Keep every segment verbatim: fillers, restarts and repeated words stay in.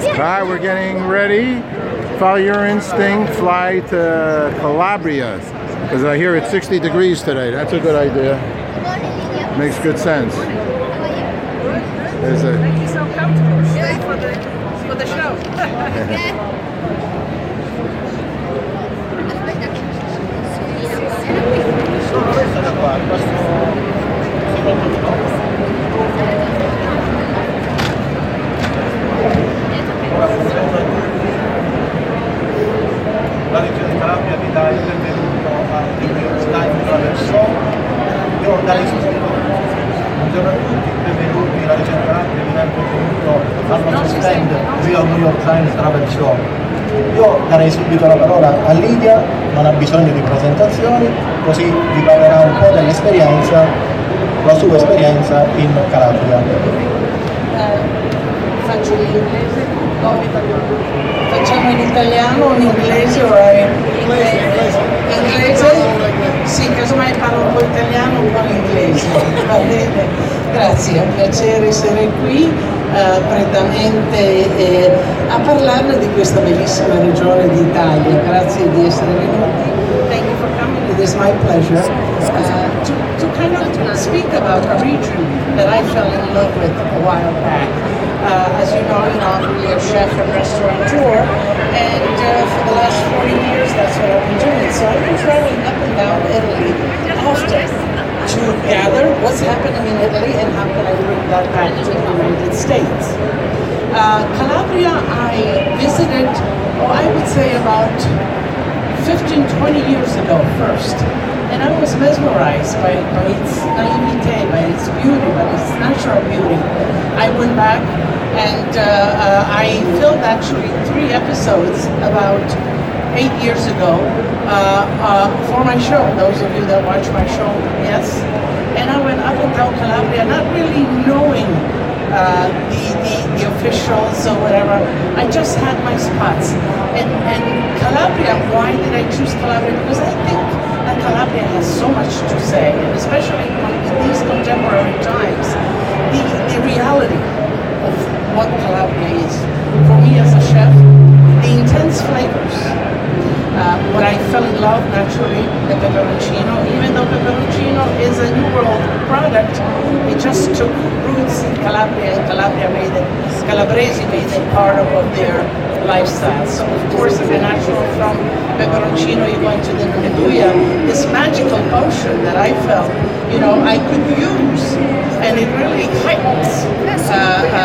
All right, we're getting ready. Follow your instinct. Fly to Calabria because I hear it's sixty degrees today. That's a good idea. Makes good sense. There's a. Make you so comfortable. Ready for the for the show. La Regione Calabria vi dà il benvenuto al New York Times Travel Show. Io darei subito buongiorno a tutti, benvenuti alla Regione Calabria, vi dà il benvenuto al nostro stand Real New York Times Travel Show. Io darei subito la parola a Lidia, non ha bisogno di presentazioni, così vi parlerà un po' dell'esperienza, la sua esperienza in Calabria. Eh, faccio l'inglese? No, facciamo in italiano o in inglese? O in inglese? Inglese? Sì, casomai parlo un po' italiano, un po' l'inglese. Va bene, grazie, è un piacere essere qui. Uh, prettamente eh, a parlarne di questa bellissima regione d'Italia. Grazie di essere venuti. Thank you for coming. It is my pleasure uh, to, to kind of speak about a region that I fell in love with a while back. Uh, as you know, you know, I'm really a chef and restaurateur, and uh, for the last forty years, that's what I've been doing. So I've been traveling up and down Italy often to gather what's happening in Italy and how can I bring that back to the United States. Uh, Calabria, I visited, oh, I would say about fifteen, twenty years ago first. And I was mesmerized by, by its naivete, by its beauty, by its natural beauty. I went back and uh, uh, I filmed actually three episodes about eight years ago uh, uh, for my show. Those of you that watch my show, yes. And I went up and down Calabria, not really knowing uh, the, the the officials or whatever. I just had my spots. And and Calabria, why did I choose Calabria? Because I think that Calabria has so much to say, and especially in these contemporary times, the the reality of what Calabria is. For me as a chef, the intense flavors. Uh, when I fell in love, naturally, the peperoncino, even though peperoncino is a New World product, it just took roots in Calabria, and Calabria made it, Calabresi made it part of, of their lifestyle. So, of course, the natural from peperoncino, you go into the Nduja, this magical potion that I felt, you know, I could use, and it really heightens uh, uh,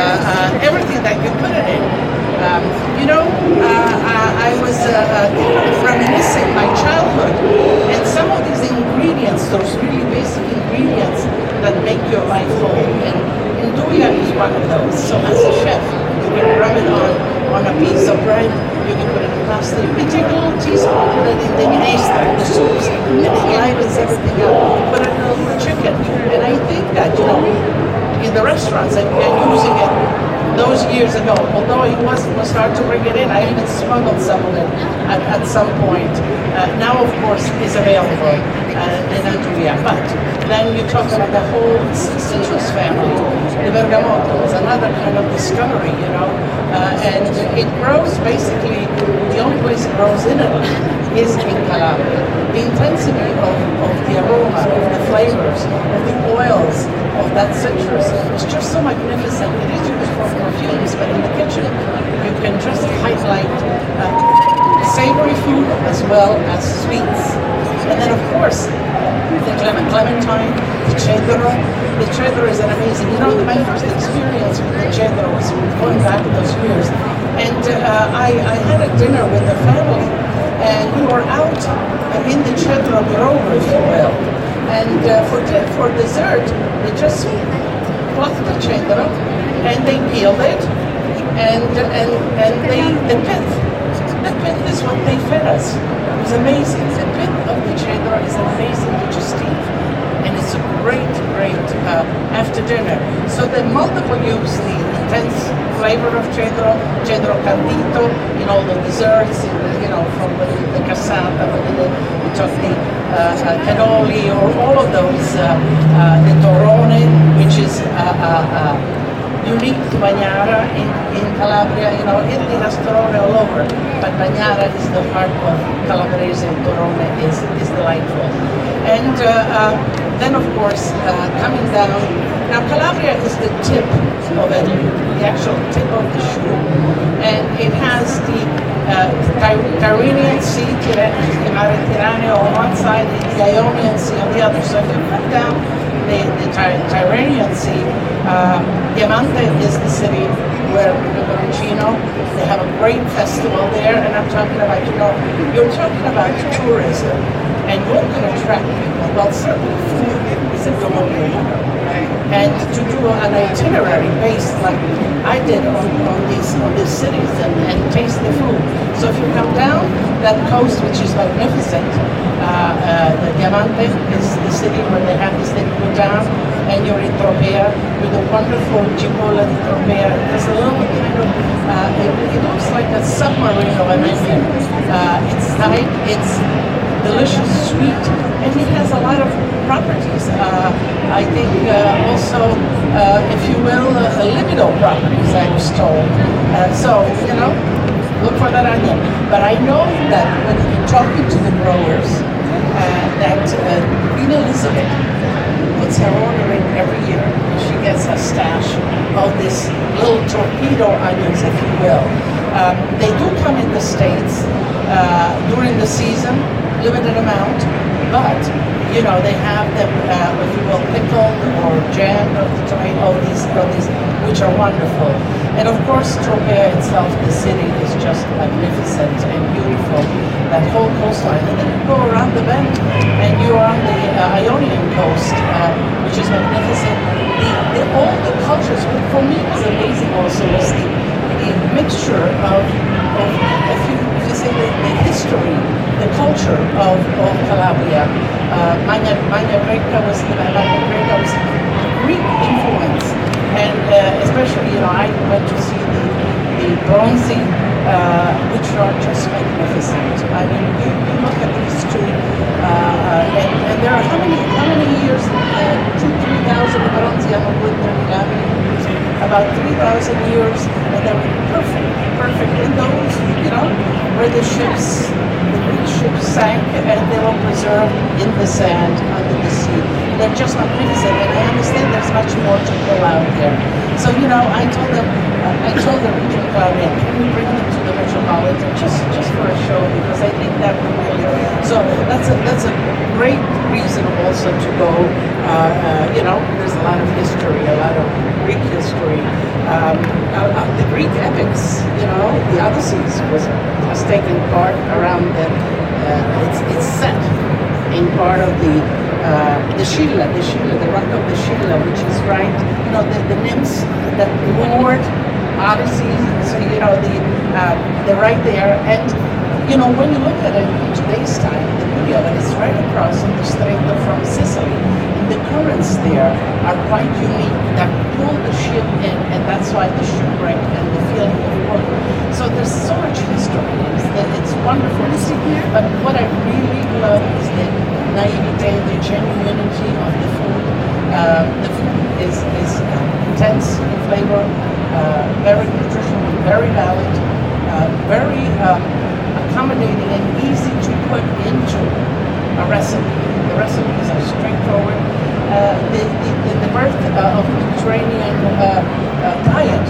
uh, everything that you put it in. Um, you know, uh, I, I was uh, uh, reminiscing my childhood, and some of these ingredients, those really basic ingredients that make your life whole, and Nduja is one of those. So as a chef, you can rub it on, on a piece of bread, you can put it in pasta, you can take a little teaspoon, put it in the minestra, in the soups, and it lightens everything up. Put it in a little chicken, and I think that, you know, in the restaurants, and we are using it those years ago, although it was, was hard to bring it in. I even smuggled some of it at, at some point. Uh, now, of course, it's available uh, in Nduja. But then you talk about the whole citrus family. The bergamotto is another kind of discovery, you know. Uh, and it grows basically, the only place it grows in Italy is in Calabria. The intensity of, of the aroma, of the flavors, of the oils, of that citrus is just so magnificent. It is used for perfumes, but in the kitchen you can just highlight uh, savory food as well as sweets. And then of course the clement, clementine, the cedro. The cedro is an amazing, you know, my first experience with the cedro was going back those years. And uh, I, I had a dinner with the family, and we were out in the cedro grove, if you will. And uh, for for dessert, they just plucked the cedro and they peeled it, and and and they the pith, the pith is what they fed us. It was amazing. The pith of the cedro is amazing digestive, and it's a great, great uh, after dinner. So the multiple use, the intense flavor of cedro, cedro candito, in all the desserts, in the, you know, from the, the cassata, the, the toffee, uh, uh, cannoli, or all of those, uh, uh, the torrone, which is a uh, uh, uh, unique to Bagnara in, in Calabria. You know, Italy has Torone all over, but Bagnara is the heart of Calabrese, and Torone is, is delightful. And uh, uh, then, of course, uh, coming down, now Calabria is the tip of Italy, the actual tip of the shoe, and it has the uh, Tyrrhenian Sea, Tire- Tiraneo on one side, and the Ionian Sea on the other. So if you come down the, the Ty- Tyrrhenian Sea, uh, Diamante is the city where the Peperoncino, they have a great festival there, and I'm talking about, you know, you're talking about tourism, and what can attract people? Well, certainly food is a no-brainer. And to do an itinerary based like I did on, on these on these cities and, and taste the food. So if you come down that coast, which is magnificent, uh, uh, the Diamante is the city where they have this thing go down, and you're in Tropea with a wonderful cipolla di Tropea. There's a little kind of, uh, it, it looks like a submarine of an engine. Uh, it's tight, it's delicious, sweet, and it has a lot of properties. Uh, I think uh, also, uh, if you will, uh, libido properties, I was told. Uh, so, you know, look for that onion. But I know that when you're talking to the growers, uh, that uh, Queen Elizabeth puts her order in every year. She gets a stash of these little torpedo onions, if you will. Um, they do come in the States uh, during the season, limited amount, but you know they have them, uh, if you will, pickled or jammed of the tomato, of these, of these, which are wonderful. And of course, Tropea itself, the city, is just magnificent and beautiful. That whole coastline, and then you go around the bend, and you're on the uh, Ionian coast, uh, which is magnificent. The, the, all the cultures, but for me, it was amazing also was the, the mixture of, of if you, if you say the, the history, the culture of, of Calabria. Uh, Magna, Magna Greca was Magna Greca was Greek influence, and uh, especially you know I went to see the the bronzy, uh, which are just magnificent. I mean, you, you look at the history, uh, and, and there are how many how many years? Uh, two three thousand bronzi hanno avuto years, about three thousand years, and they're perfect, perfect in those you know where the ships. The Greek ships sank and they were preserved in the sand under the sea. They're just magnificent, and I understand there's much more to pull out there. So you know, I told them, uh, I told the region Claudia, can we bring them to the Metropolitan just just for a show, because I think that would really. So that's a that's a great reason also to go. Uh, uh, you know, there's a lot of history, a lot of Greek history. Um, uh, uh, the Greek epics, you know, the Odysseys was has taken part around the. Uh, it's it's set in part of the uh, the Scylla, the Scylla, the rock of the Scylla, which is right. You know, the, the nymphs that moored Odysseys. So you know, the uh, they're right there, and you know, when you look at it in today's time, the beauty of it is right across in the strait from Sicily. The currents there are quite unique that pull the ship in, and that's why the shipwreck and the feeling of water. So there's so much history. It's, it's wonderful to see here. But what I really love is the naivete, the genuinity of the food. Uh, the food is, is uh, intense in flavor, uh, very nutritional, very valid, uh, very uh, accommodating and easy to put into a recipe. The recipes are straightforward. Uh, the, the, the birth uh, of the Mediterranean uh, uh, diet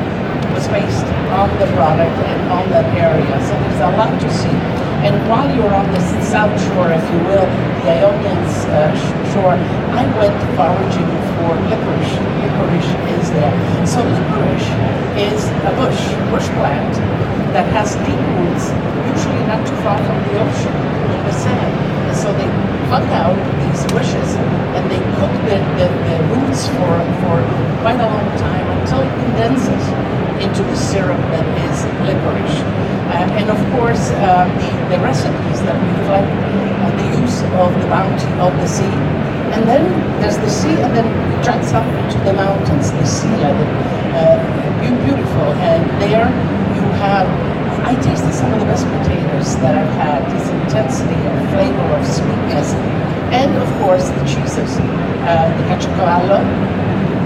was based on the product and on that area. So there's a lot to see. And while you're on the south shore, if you will, the Ionian uh, shore, I went foraging for licorice. Licorice is there. So licorice is a bush, bush plant that has deep roots, usually not too far from the ocean, in the sand. And so they pluck out these bushes and they cook the, the, the roots for, for quite a long time until it condenses into the syrup that is licorice. Uh, and of course, uh, the, the recipes that reflect uh, the use of the bounty of the sea. And then there's the sea, and then it juts up into the mountains, the sea level. Uh, beautiful. And there you have, I tasted some of the best potatoes that I've had, this intensity of flavor, of sweetness. And of course, the cheeses, uh, the caciocavallo,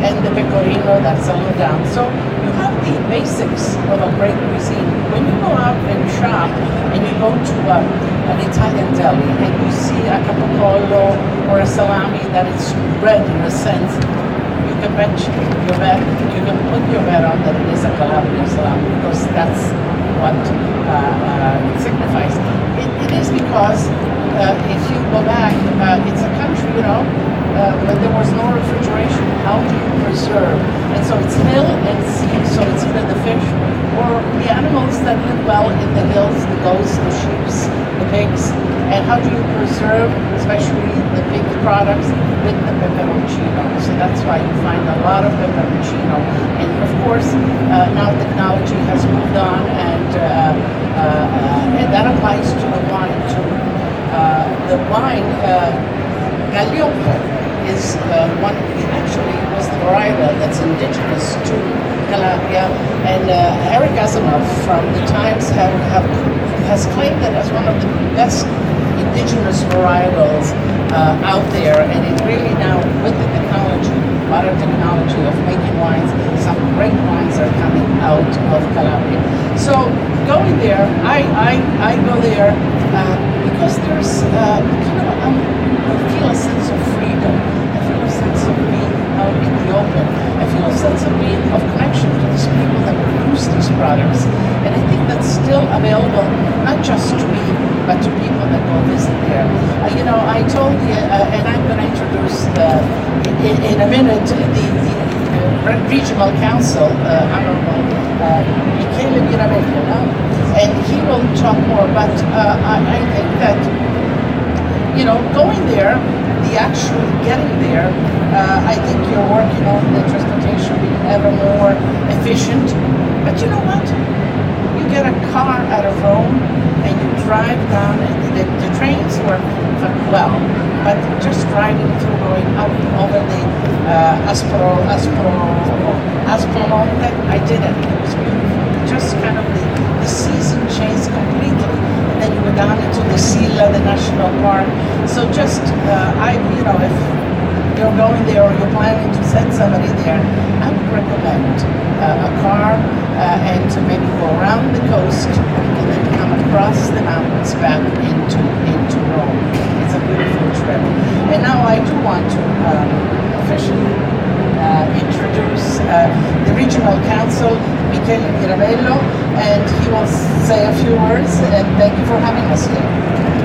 and the pecorino that's a little down. So you have the basics of a great cuisine. When you go out and shop and you go to a, an Italian deli and you see a capocollo or a salami that it's red in a sense, you can bet your bet, you can put your bet on that it is a Calabrian salami because that's what uh, uh, it signifies. It, it is because uh, if you go back, uh, it's a country, you know, uh, when there was no refrigeration, how do you preserve? And so it's hill and sea, so it's either the fish or the animals that live well in the hills, the goats, the sheep, the pigs. And how do you preserve, especially the pig products, with the peperoncino? So that's why you find a lot of peperoncino. And of course, uh, now technology has moved on, and uh, uh, uh, and that applies to the wine too. Uh, the wine, uh, Galliope, is uh, one. Actually, was the varietal that's indigenous to Calabria, and uh, Eric Asimov from the Times have, have has claimed it as one of the best indigenous varietals uh, out there, and it really now, with the technology, modern technology of making wines, some great wines are coming out of Calabria. So going there, I I, I go there uh, because there's uh, kind of um, I feel a sense of freedom. I feel a sense of being out in the open. I feel a sense of being of connection to these people that produce these products, and I think that's still available, not just to me, but to people that go visit there. Uh, you know, I told you, uh, and I'm going to introduce the, in, in a minute the, the uh, regional council, uh, Honorable uh, Michele Miravello, no? And he will talk more. But uh, I, I think that, you know, going there, the actual getting there, uh, I think you're working on the transportation being ever more efficient. But you know what? You get a car out of Rome and you drive down, and the, the trains work well, but just driving through, going up over the uh, Aspro, Aspro, Aspromonte, I did it. It was beautiful. Just kind of the, the season changed completely. And then you go down into the Silla, the national park. So just, uh, I, you know, if you're going there or you're planning to send somebody there, I would recommend uh, a car uh, and to maybe go around the coast and then come across the mountains back into into Rome. It's a beautiful trip. And now I do want to um, officially uh, introduce uh, the regional council, Michele Miravello, and he will say a few words, and thank you for having us here.